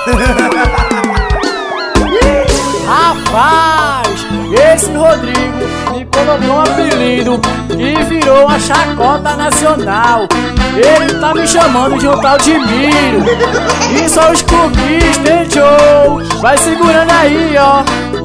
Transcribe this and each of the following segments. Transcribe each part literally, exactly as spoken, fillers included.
Rapaz, esse Rodrigo me colocou um apelido e virou uma chacota nacional. Ele tá me chamando de um tal de Miro. E só os cookies tem show. Vai segurando aí, ó.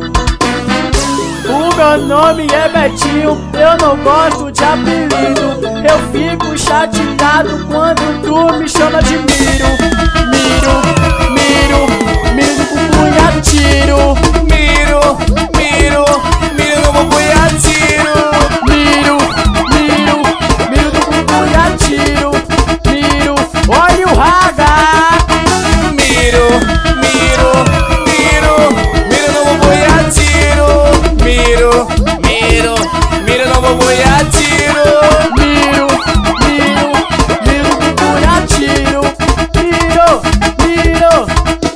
O meu nome é Betinho, eu não gosto de apelido. Eu fico chateado quando tu me chama de Miro. Miro, Miro, Miro do bumbum e atiro. Miro, Miro, Miro do bumbum e atiro. Miro, Miro, Miro do bumbum e atiro. Miro, olha o raga. Miro, Miro, Miro, Miro do bumbum e atiro. Miro, Miro, Miro do bumbum e atiro. Miro, Miro, Miro do bumbum e atiro. Miro, Miro.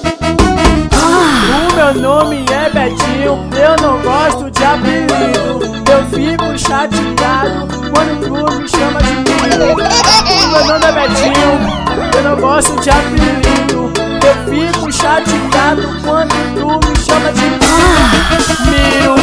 O meu nome é Betinho, eu não gosto de apelido. Eu fico chateado quando tu me chama de Miro. O meu nome é Betinho, eu não gosto de apelido. Eu fico chateado quando tu me chama de Miro. Miro,